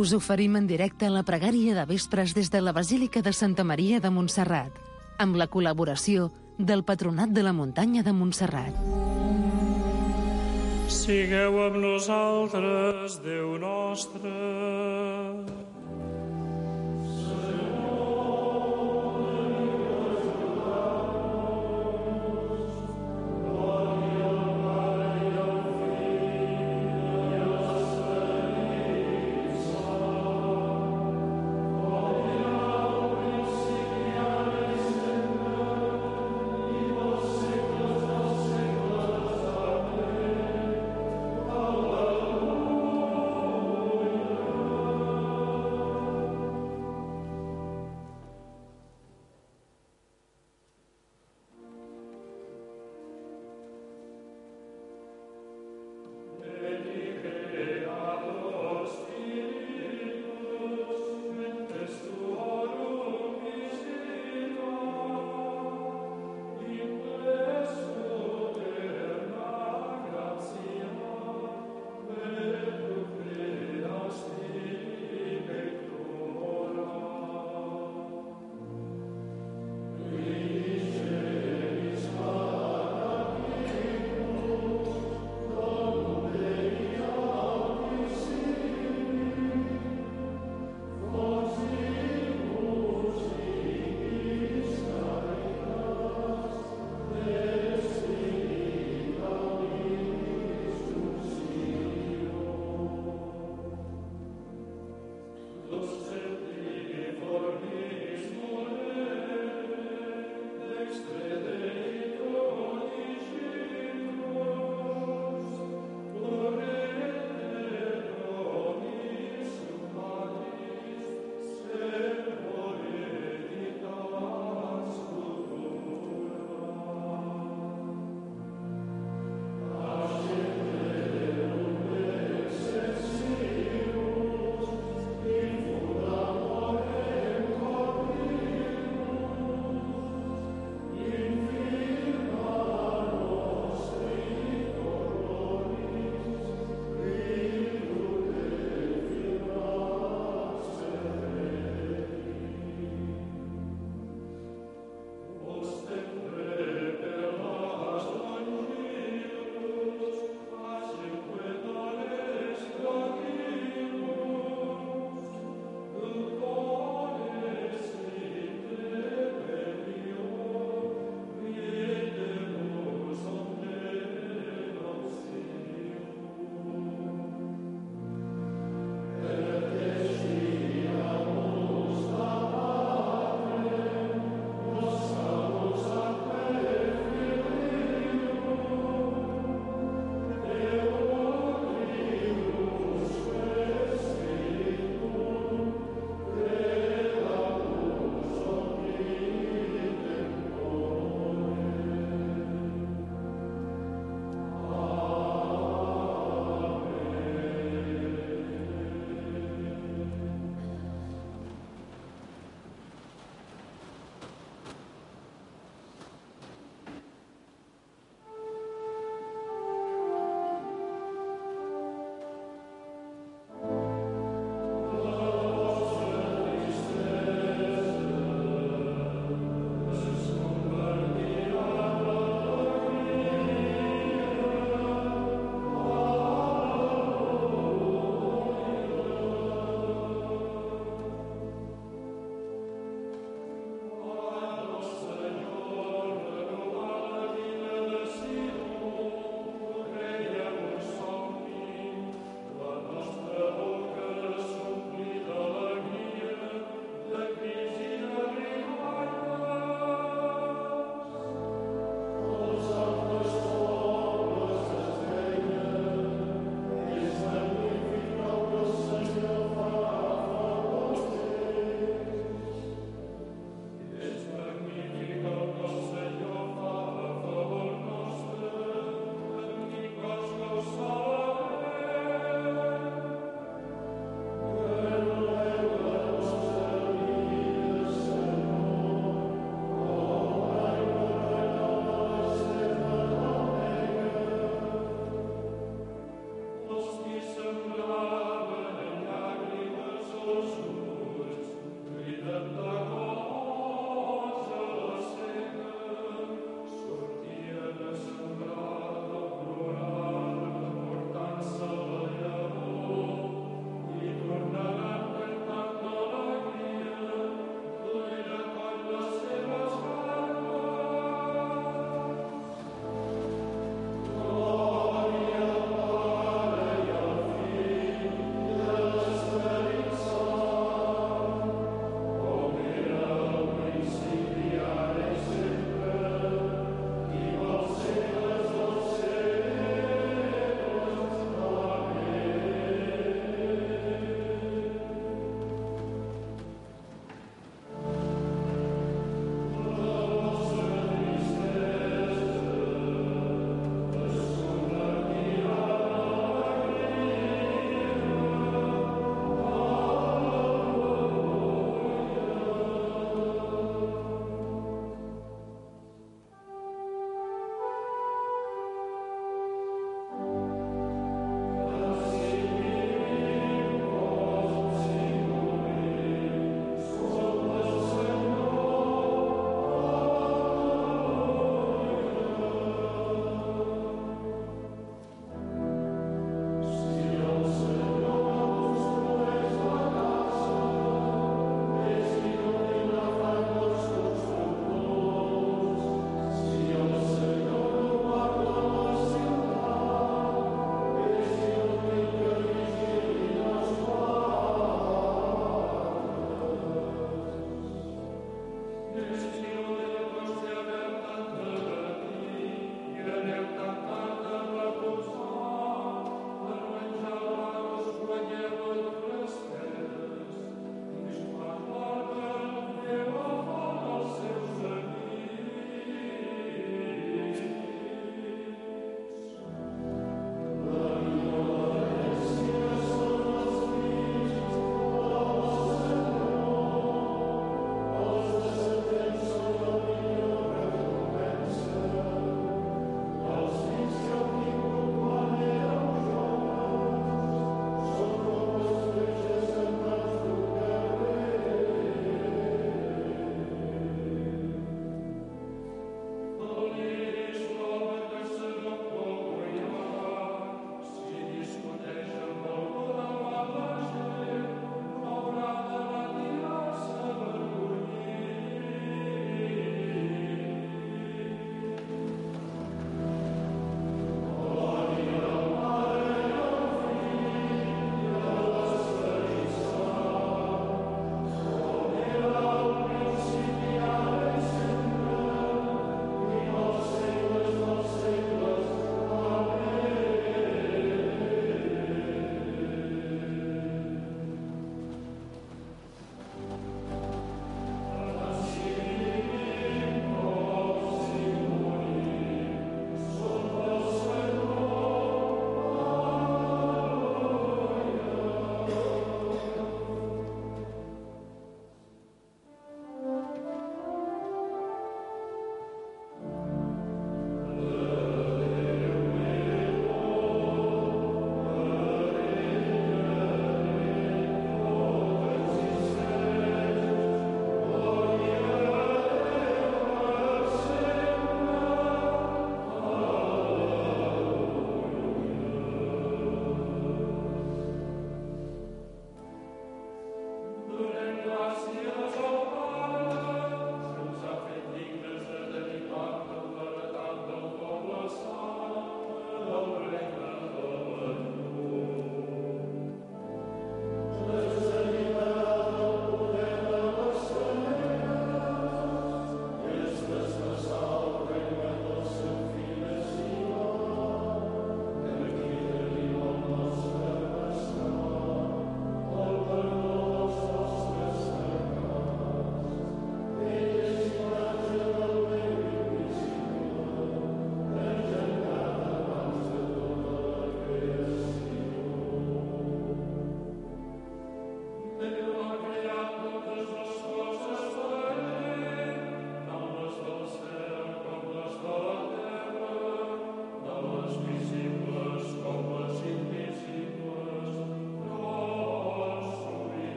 Us oferim en directe la pregària de vespres des de la Basílica de Santa Maria de Montserrat, amb la col·laboració del Patronat de la Muntanya de Montserrat. Sigueu amb nosaltres, Déu nostre.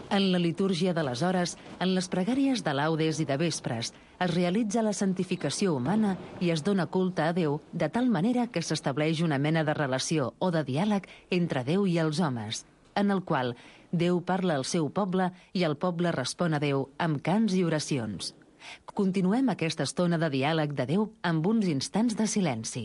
En la litúrgia de les hores, en les pregàries de laudes i de vespres, es realitza la santificació humana i es dona culte a Déu de tal manera que s'estableix una mena de relació o de diàleg entre Déu i els homes, en el qual Déu parla al seu poble i el poble respon a Déu amb cants i oracions. Continuem aquesta estona de diàleg de Déu amb uns instants de silenci.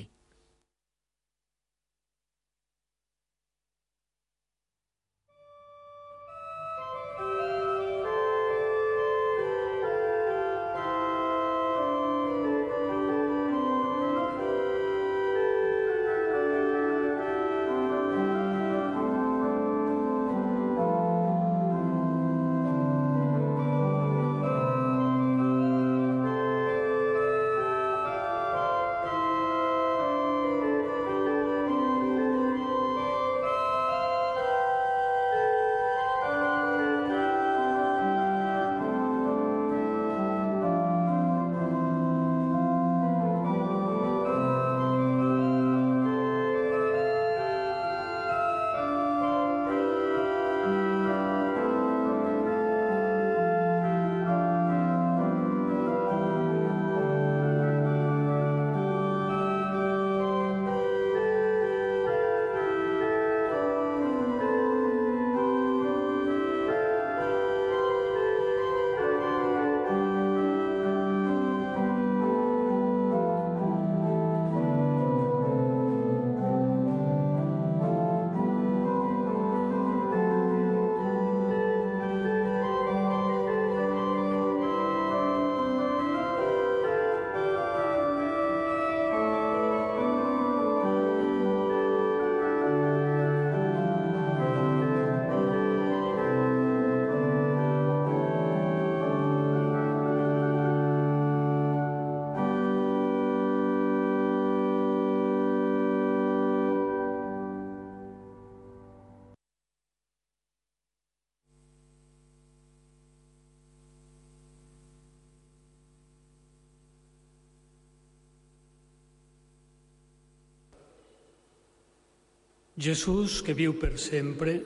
Jesús, que viu per sempre,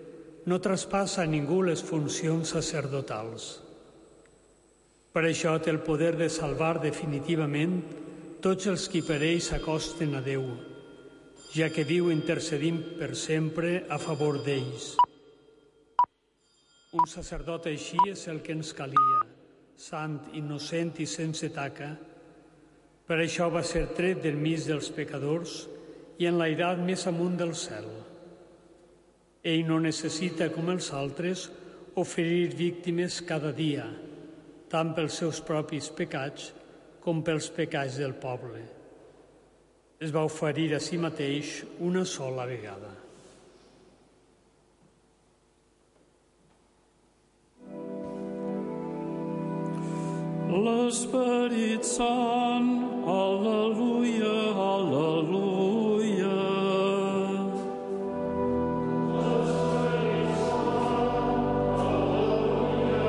no traspassa a ningú les funcions sacerdotals. Per això té el poder de salvar definitivament tots els qui per ell s'acosten a Déu, ja que viu intercedint per sempre a favor d'ells. Un sacerdot així és el que ens calia, sant, innocent i sense taca. Per això va ser tret del mig dels pecadors i enlairat més amunt del cel. Ell no necessita, com els altres, oferir víctimes cada dia, tant pels seus propis pecats com pels pecats del poble. Es va oferir a si mateix una sola vegada. L'Esperit Sant, al·leluia, al·leluia. L'Esperit Sant, al·leluia,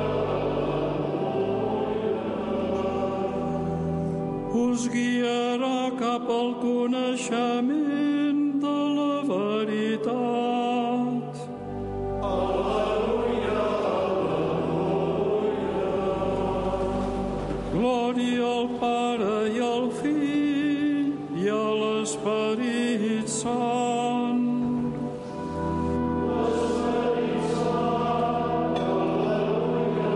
al·leluia. Us guiarà cap al coneixement de la veritat. Glòria al Pare i al Fill i a l'Esperit Sant. L'Esperit Sant, al·leluia,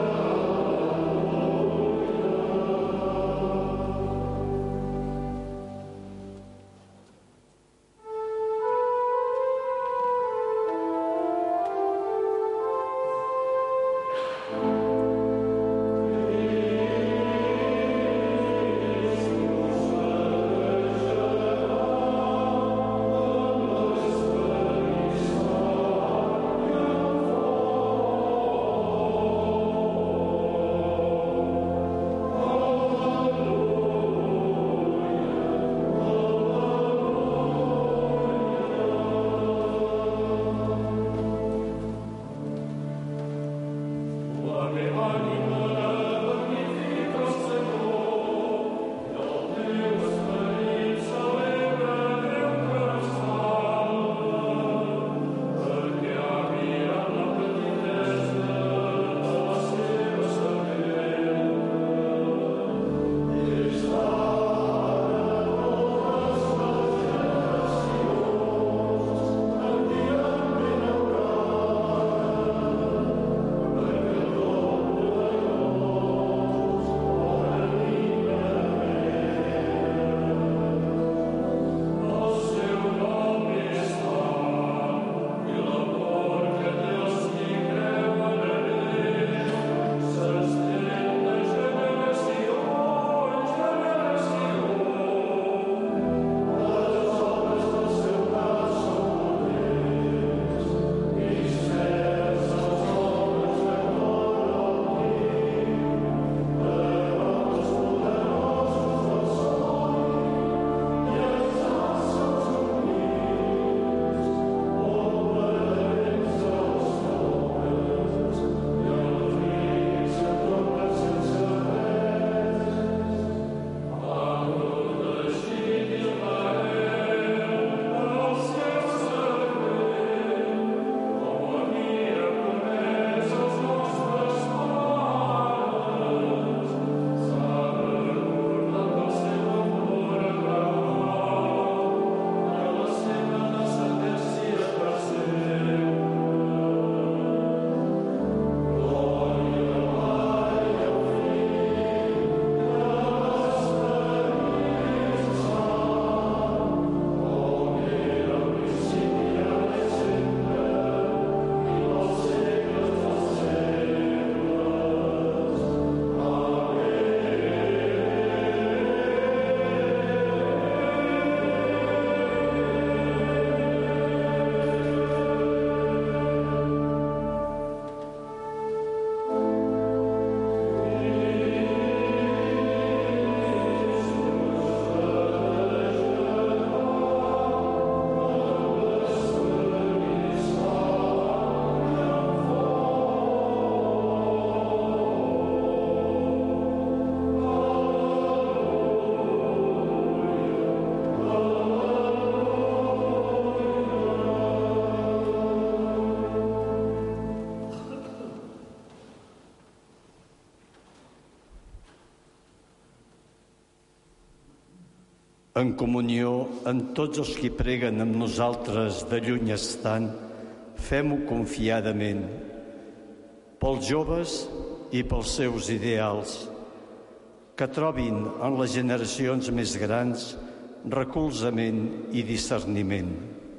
En comunió amb tots els qui preguen amb nosaltres de lluny estant, fem-ho confiadament, pels joves i pels seus ideals, que trobin en les generacions més grans recolzament i discerniment.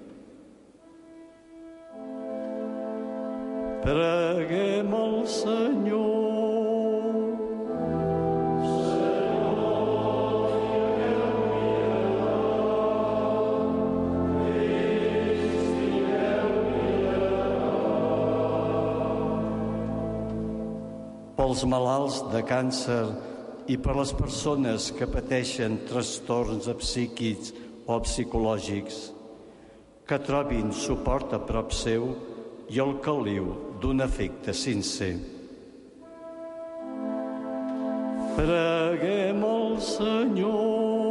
Preguem al Senyor. Pels malalts de càncer i per les persones que pateixen trastorns psíquics o psicològics, que trobin suport a prop seu i el caliu d'un afecte sincer. Preguem al Senyor.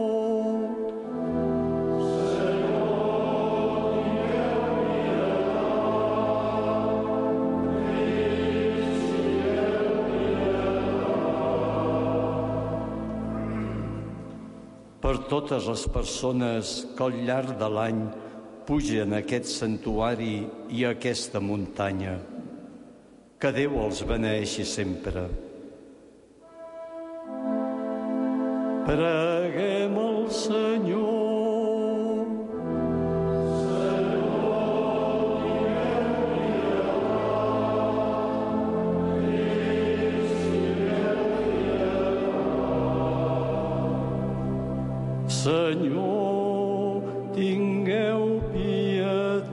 Per totes les persones que al llarg de l'any pugen a aquest santuari i a aquesta muntanya, que Déu els beneeixi sempre. Preguem al Senyor. Senyor, tingueu pietat.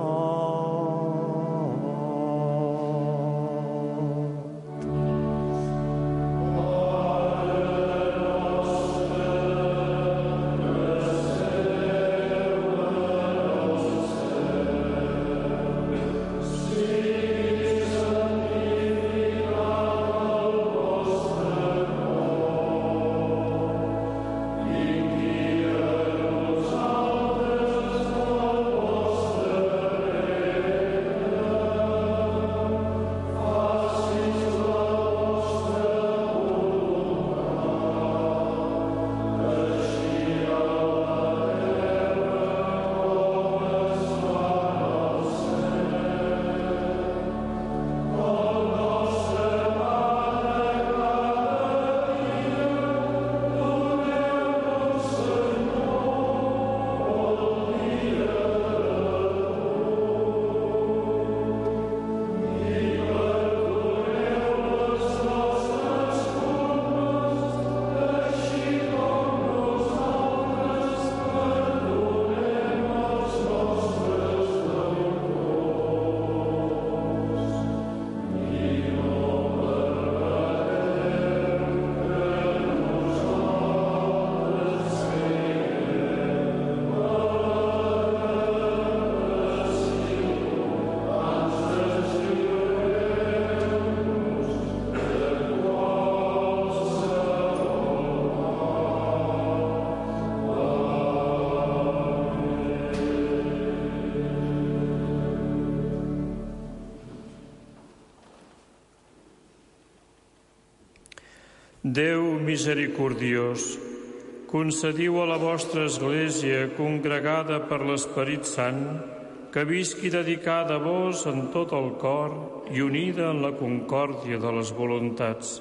Déu misericordiós, concediu a la vostra Església, congregada per l'Esperit Sant, que visqui dedicada a vos en tot el cor i unida en la concòrdia de les voluntats.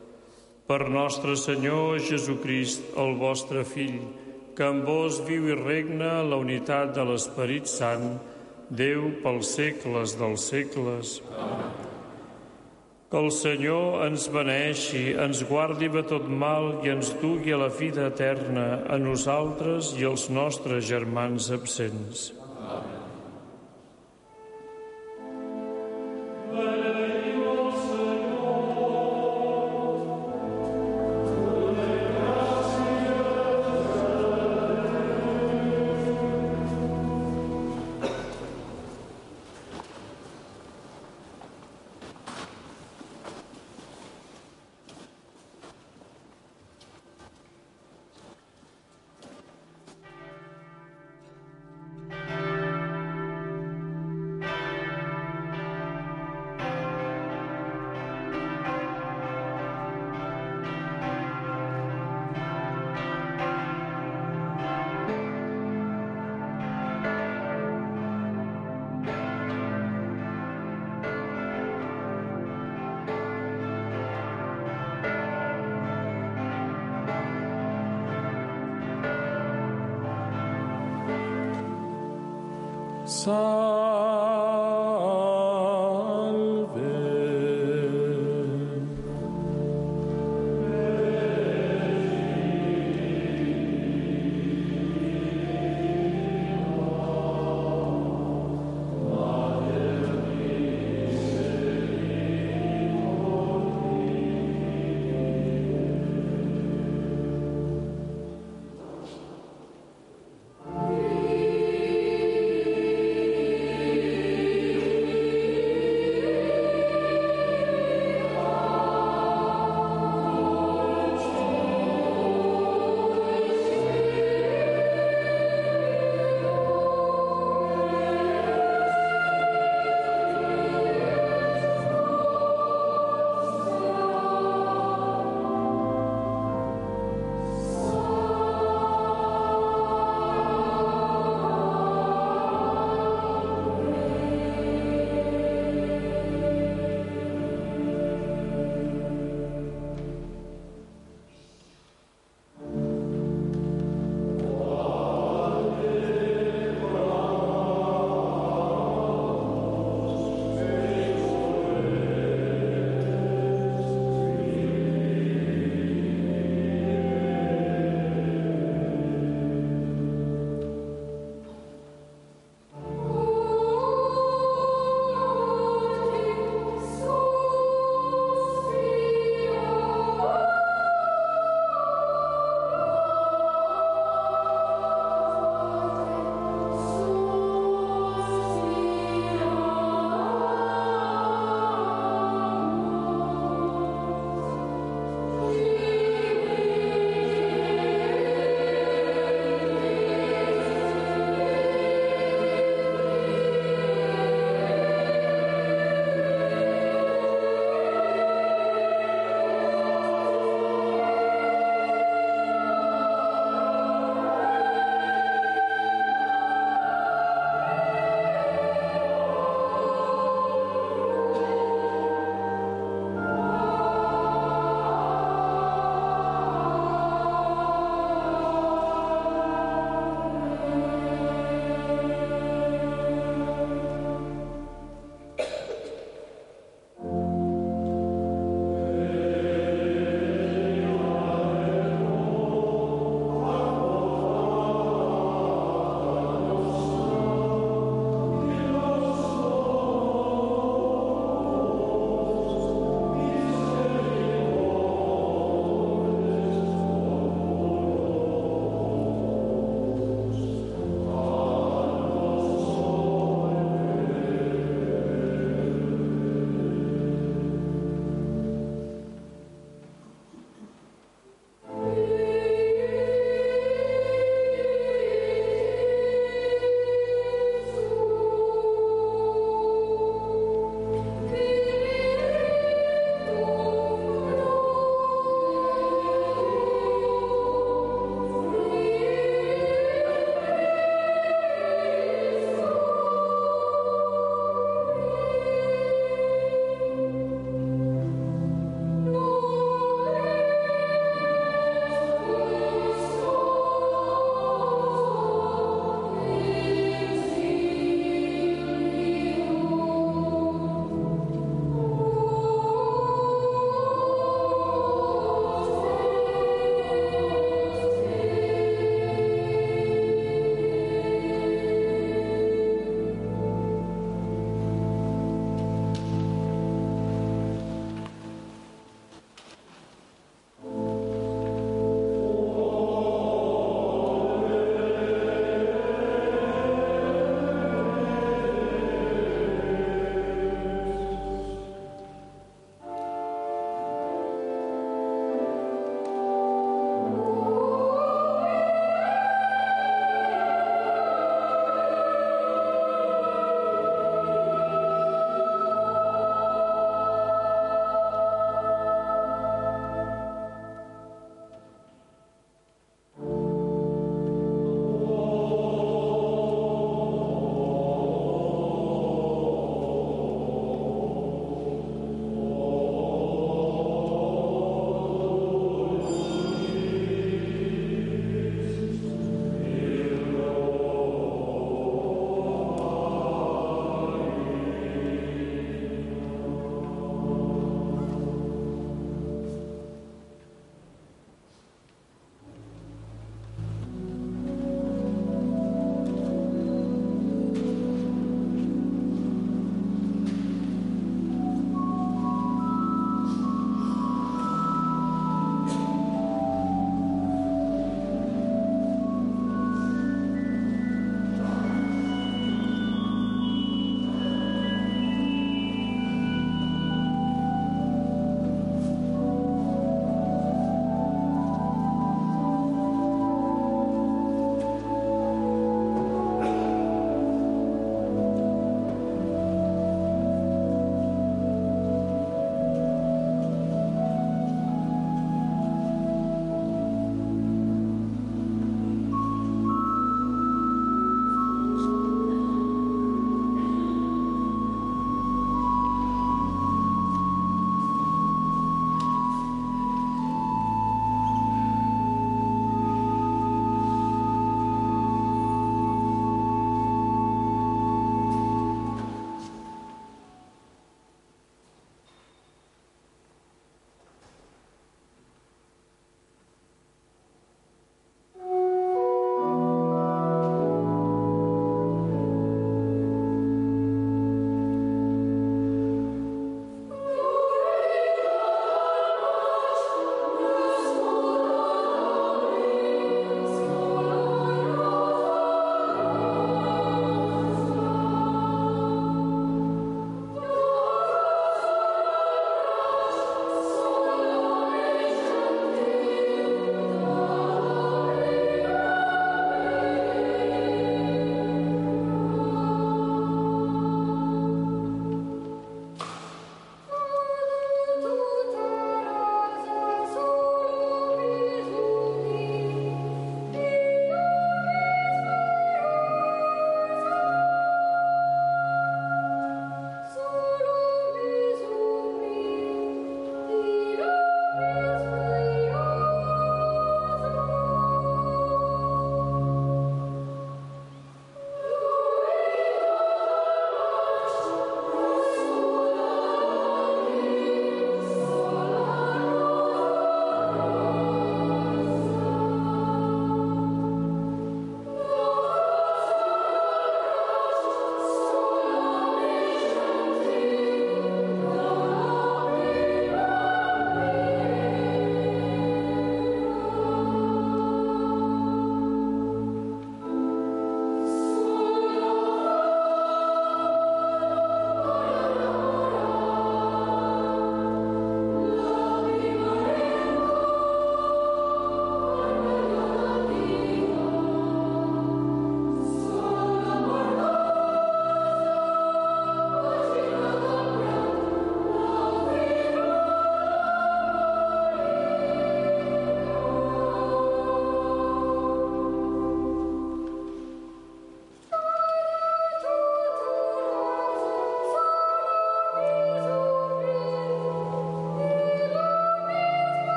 Per nostre Senyor Jesucrist, el vostre Fill, que amb vos viu i regna en la unitat de l'Esperit Sant, Déu pels segles dels segles. Amén. Que el Senyor ens beneeixi, ens guardi de tot mal i ens dugui a la vida eterna a nosaltres i als nostres germans absents. Amén.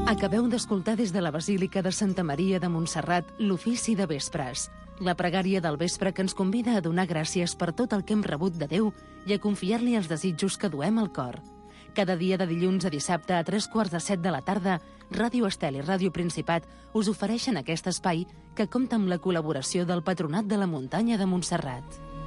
Acabeu d'escoltar des de la Basílica de Santa Maria de Montserrat l'ofici de vespres, la pregària del vespre que ens convida a donar gràcies per tot el que hem rebut de Déu i a confiar-li els desitjos que duem al cor. Cada dia de dilluns a dissabte a 3:45 de la tarda, Ràdio Estel i Ràdio Principat us ofereixen aquest espai que compta amb la col·laboració del Patronat de la Muntanya de Montserrat.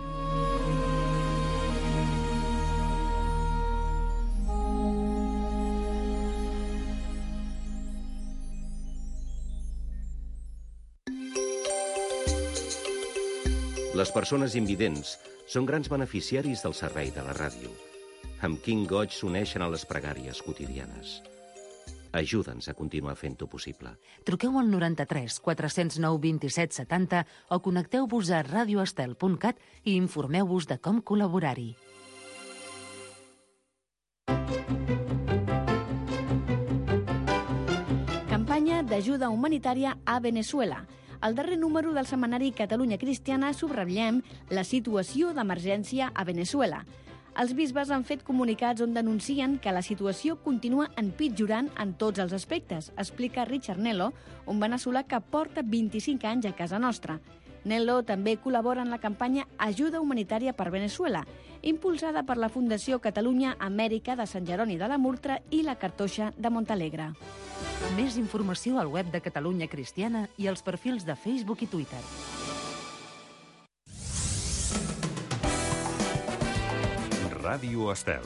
Les persones invidents són grans beneficiaris del servei de la ràdio. Amb quin goig s'uneixen a les pregàries quotidianes. Ajuda'ns a continuar fent-ho possible. Truqueu al 93 409 27 70 o connecteu-vos a radioestel.cat i informeu-vos de com col·laborar-hi. Campanya d'ajuda humanitària a Veneçuela. Al darrer número del setmanari Catalunya Cristiana subratllem la situació d'emergència a Veneçuela. Els bisbes han fet comunicats on denuncien que la situació continua empitjorant en tots els aspectes, explica Richard Nello, un veneçolà que porta 25 anys a casa nostra. Nello també col·labora en la campanya Ajuda Humanitària per Veneçuela, impulsada per la Fundació Catalunya Amèrica de Sant Jeroni de la Murtra i la Cartoixa de Montalegre. Més informació al web de Catalunya Cristiana i als perfils de Facebook i Twitter. Ràdio Estel.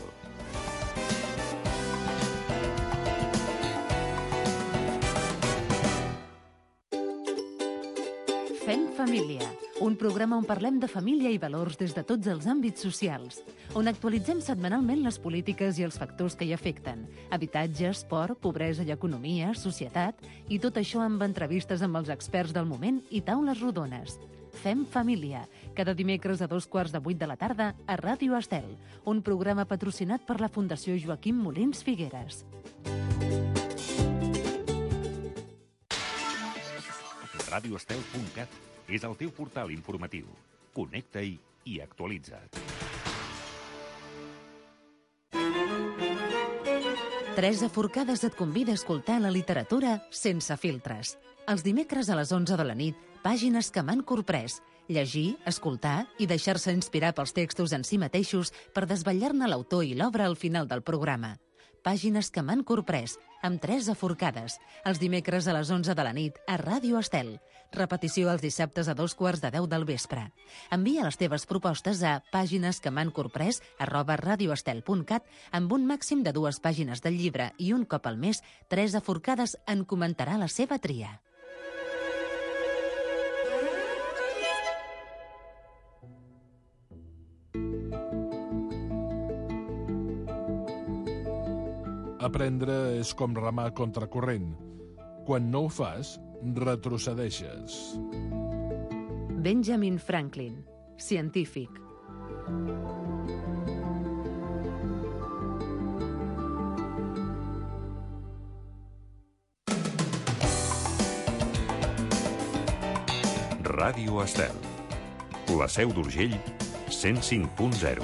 Fem família, un programa on parlem de família i valors des de tots els àmbits socials, on actualitzem setmanalment les polítiques i els factors que hi afecten, habitatge, esport, pobresa i economia, societat, i tot això amb entrevistes amb els experts del moment i taules rodones. Fem família, cada dimecres a 7:15 de la tarda a Ràdio Estel, un programa patrocinat per la Fundació Joaquim Molins Figueres. radioestel.cat és el teu portal informatiu. Connecta-hi i actualitza't. 3 Forcades et convida a escoltar la literatura sense filtres. Els dimecres a les 11 de la nit, pàgines que m'han corprès. Llegir, escoltar i deixar-se inspirar pels textos en si mateixos per desvetllar-ne l'autor i l'obra al final del programa. Pàgines que m'han corprès, amb 3 Forcades, els dimecres a les 11 de la nit a Ràdio Estel. Repetició els dissabtes a 9:45 del vespre. Envia les teves propostes a paginesquem'han corprès@radioestel.cat amb un màxim de 2 pàgines del llibre i un cop al mes, 3 Forcades en comentarà la seva tria. Aprendre és com remar contracorrent. Quan no ho fas, retrocedeixes. Benjamin Franklin, científic. Ràdio Estel. La Seu d'Urgell, 105.0.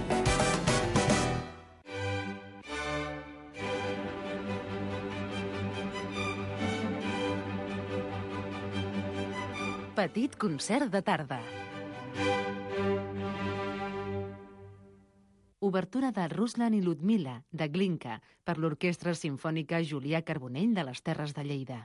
Petit concert de tarda. Obertura de Ruslan i Ludmila, de Glinka, per l'Orquestra Simfònica Julià Carbonell de les Terres de Lleida.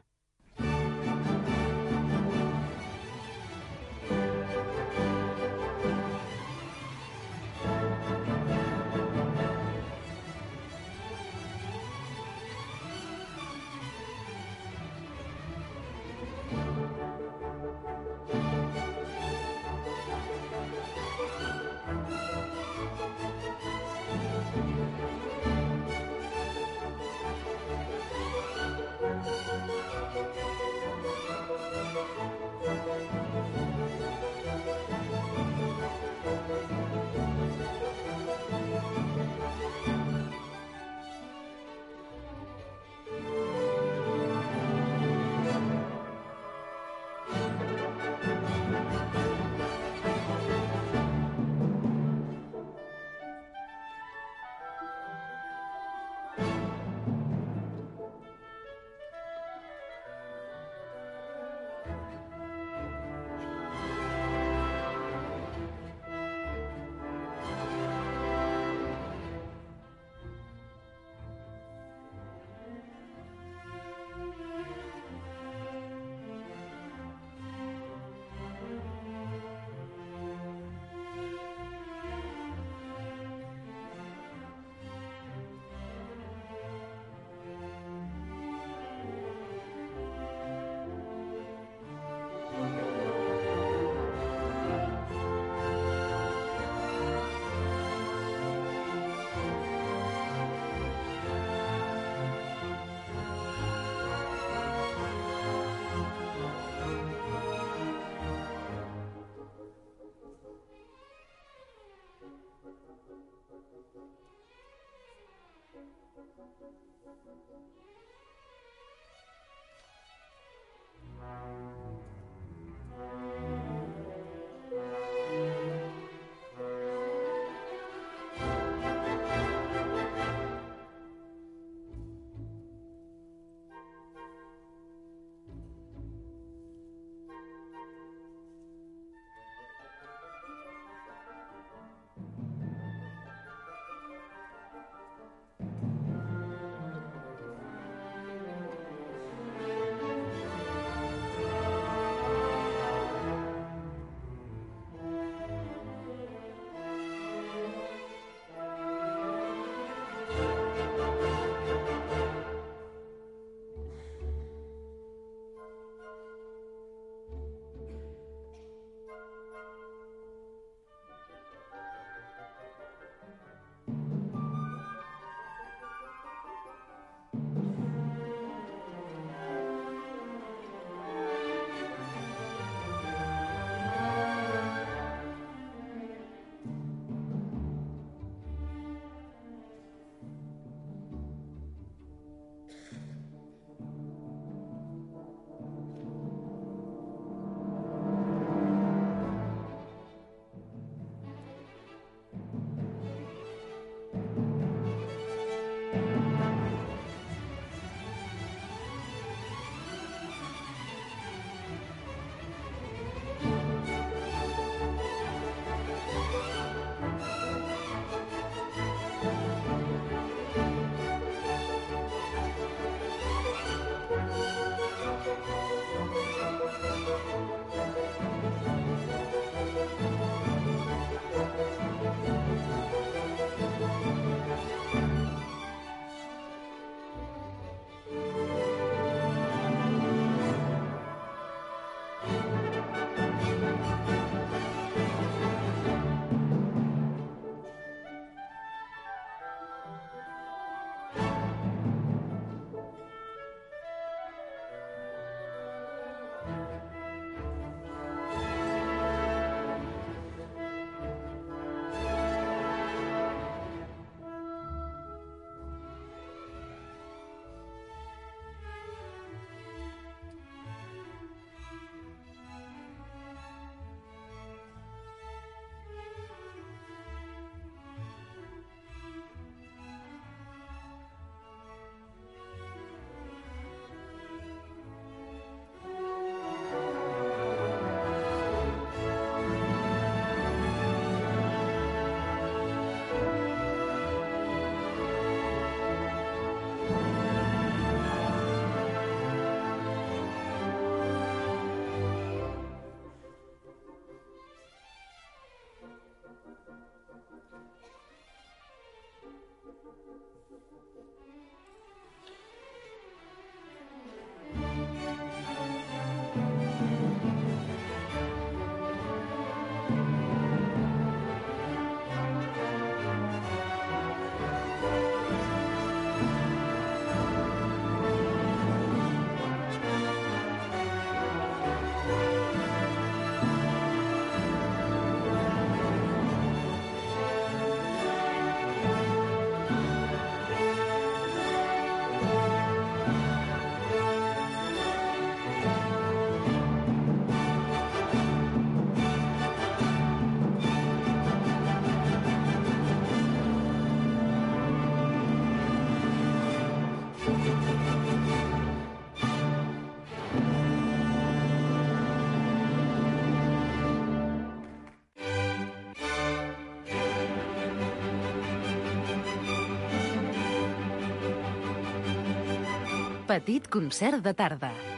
Petit concert de tarda.